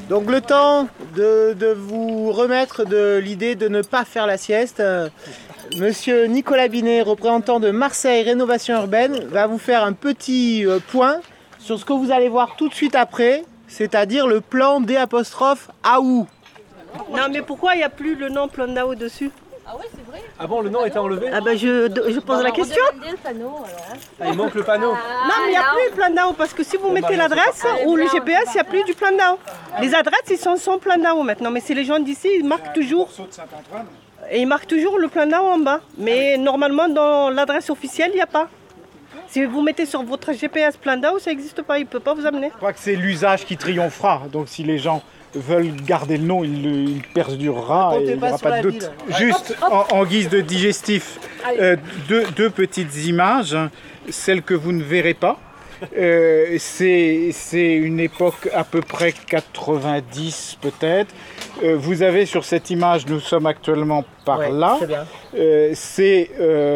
Donc le temps de vous remettre de l'idée de ne pas faire la sieste, Monsieur Nicolas Binet, représentant de Marseille Rénovation Urbaine, va vous faire un petit point sur ce que vous allez voir tout de suite après, c'est-à-dire le plan D'(AOU). Non mais pourquoi il n'y a plus le nom plan d'AO dessus? Ah ouais, c'est vrai. Ah bon, le nom était enlevé? Ah ben je pose la question. Le panneau, alors. Ah, il manque le panneau. Non mais il n'y a plus le plan d'AO parce que si vous mettez l'adresse ou le GPS, il n'y a plus du plan d'AO. Les adresses, ils sont sans plan d'AO maintenant, mais c'est les gens d'ici, ils marquent toujours. Et ils marquent toujours le plan d'AO en bas. Mais normalement, dans l'adresse officielle, il n'y a pas. Si vous mettez sur votre GPS plan d'AO, ça n'existe pas, il ne peut pas vous amener. Je crois que c'est l'usage qui triomphera. Donc si les gens veulent garder le nom, il perdurera et il n'y aura pas de doute. Juste en guise de digestif, deux petites images, celles que vous ne verrez pas. C'est une époque à peu près 90 peut-être. Vous avez sur cette image, nous sommes actuellement par là. C'est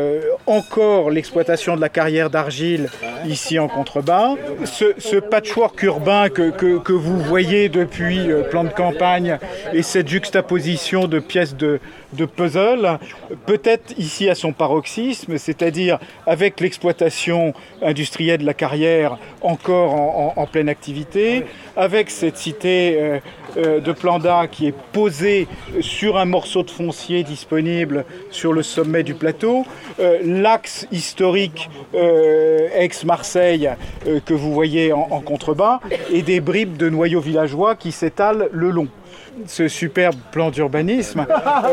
encore l'exploitation de la carrière d'argile ici en contrebas. Ce patchwork urbain que vous voyez depuis plan de campagne et cette juxtaposition de pièces de puzzle, peut-être ici à son paroxysme, c'est-à-dire avec l'exploitation industrielle de la carrière encore en pleine activité, avec cette cité de Planda qui est posée sur un morceau de foncier disponible sur le sommet du plateau, l'axe historique Aix-Marseille que vous voyez en contrebas et des bribes de noyaux villageois qui s'étalent le long. Ce superbe plan d'urbanisme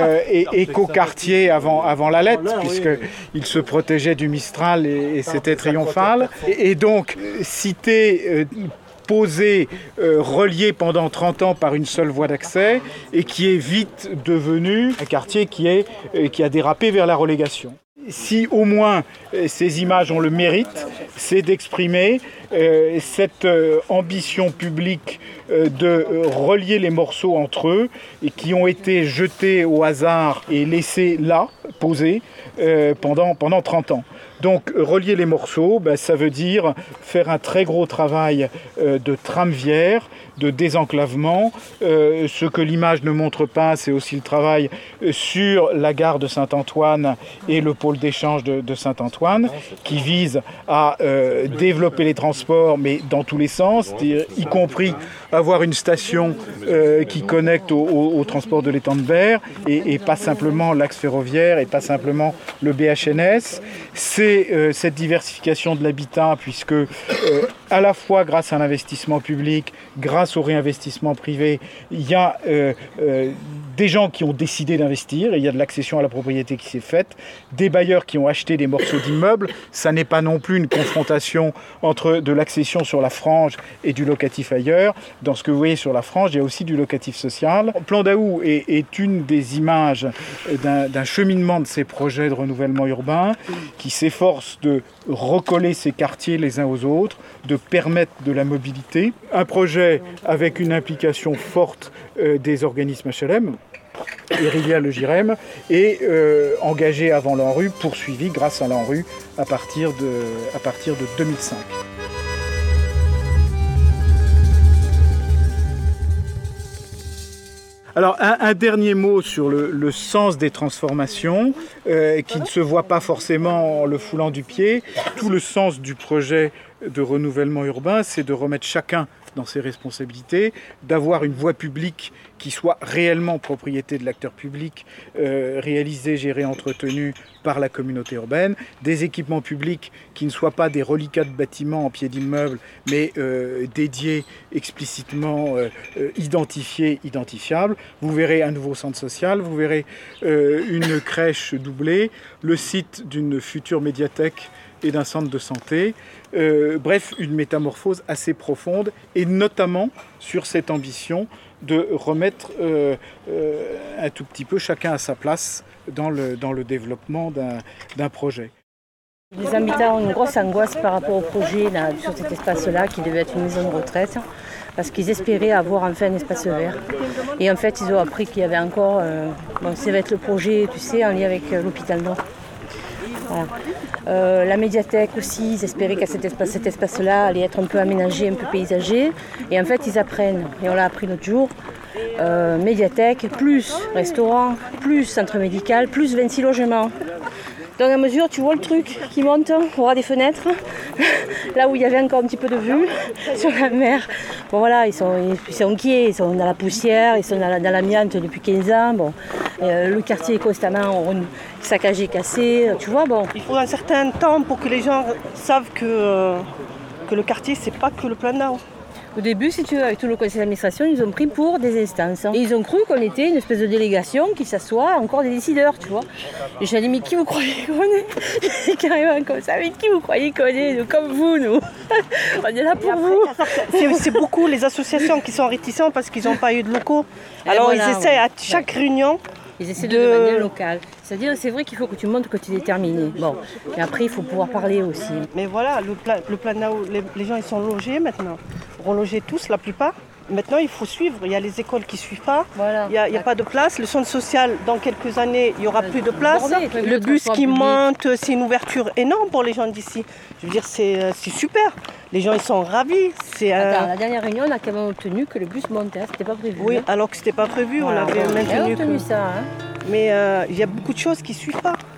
éco-quartier avant la lettre, puisqu'il se protégeait du Mistral et c'était triomphal. Et donc, cité posée, reliée pendant 30 ans par une seule voie d'accès et qui est vite devenu un quartier qui a dérapé vers la relégation. Si au moins ces images ont le mérite, c'est d'exprimer cette ambition publique de relier les morceaux entre eux et qui ont été jetés au hasard et laissés là, posés, pendant 30 ans. Donc relier les morceaux, ça veut dire faire un très gros travail de tramviaire, de désenclavement. Ce que l'image ne montre pas, c'est aussi le travail sur la gare de Saint-Antoine et le pôle d'échange de Saint-Antoine, qui vise à développer les transports, mais dans tous les sens, y compris avoir une station qui connecte au transport de l'étang de Berre, et pas simplement l'axe ferroviaire, et pas simplement le BHNS. C'est cette diversification de l'habitat, puisque à la fois grâce à l'investissement public, grâce au réinvestissement privé, il y a des gens qui ont décidé d'investir, et il y a de l'accession à la propriété qui s'est faite, des bailleurs qui ont acheté des morceaux d'immeubles. Ça n'est pas non plus une confrontation entre de l'accession sur la frange et du locatif ailleurs. Dans ce que vous voyez sur la frange, il y a aussi du locatif social. Plan d'AOU est une des images d'un cheminement de ces projets de renouvellement urbain qui s'efforce de recoller ces quartiers les uns aux autres, de permettre de la mobilité. Un projet avec une implication forte des organismes HLM, et Rivière le Girem, et engagé avant l'ANRU, poursuivi grâce à l'ANRU à partir de 2005. Alors, un dernier mot sur le sens des transformations, qui ne se voit pas forcément en le foulant du pied. Tout le sens du projet de renouvellement urbain, c'est de remettre chacun dans ses responsabilités, d'avoir une voie publique qui soit réellement propriété de l'acteur public, réalisée, gérée, entretenue par la communauté urbaine, des équipements publics qui ne soient pas des reliquats de bâtiments en pied d'immeuble, mais dédiés explicitement, identifiés, identifiables. Vous verrez un nouveau centre social, vous verrez une crèche doublée, le site d'une future médiathèque et d'un centre de santé. Bref, une métamorphose assez profonde, et notamment sur cette ambition de remettre un tout petit peu chacun à sa place dans le développement d'un projet. Les habitants ont une grosse angoisse par rapport au projet là, sur cet espace-là qui devait être une maison de retraite, parce qu'ils espéraient avoir enfin un espace vert. Et en fait, ils ont appris qu'il y avait encore... ça va être le projet, tu sais, en lien avec l'hôpital Nord. Voilà. La médiathèque aussi, ils espéraient qu'à cet espace-là allait être un peu aménagé, un peu paysager. Et en fait, ils apprennent, et on l'a appris l'autre jour, médiathèque, plus restaurant, plus centre médical, plus 26 logements. Donc à mesure, tu vois le truc qui monte, on aura des fenêtres, là où il y avait encore un petit peu de vue sur la mer. Bon voilà, ils sont inquiets, ils sont dans la poussière, ils sont dans l'amiante depuis 15 ans. Bon, le quartier est constamment saccagé, cassé, tu vois, bon. Il faut un certain temps pour que les gens savent que le quartier, c'est pas que le plan d'eau. Au début, si tu veux, avec tout le conseil d'administration, ils nous ont pris pour des instances. Et ils ont cru qu'on était une espèce de délégation qui s'assoit, encore des décideurs, tu vois. Et je leur ai dit, mais qui vous croyez qu'on est? Carrément comme ça, mais qui vous croyez qu'on est? Comme vous, nous. On est là pour vous. C'est beaucoup les associations qui sont réticentes parce qu'ils n'ont pas eu de locaux. Alors voilà, ils essaient à chaque réunion. Ils essaient de demander le local. C'est-à-dire, c'est vrai qu'il faut que tu montres que tu es déterminé. Bon, et après, il faut pouvoir parler aussi. Mais voilà, le plan d'eau, les gens ils sont logés maintenant. Relogés tous, la plupart. Maintenant, il faut suivre. Il y a les écoles qui ne suivent pas. Voilà. Il n'y a pas de place. Le centre social, dans quelques années, il n'y aura plus de place. Le bus qui monte, c'est une ouverture énorme pour les gens d'ici. Je veux dire, c'est super. Les gens, ils sont ravis. Attends, la dernière réunion, on a quand même obtenu que le bus monte. Hein. C'était pas prévu. Oui, alors que c'était pas prévu. Voilà. On avait maintenu ça. Hein. Mais il y a beaucoup de choses qui ne suivent pas.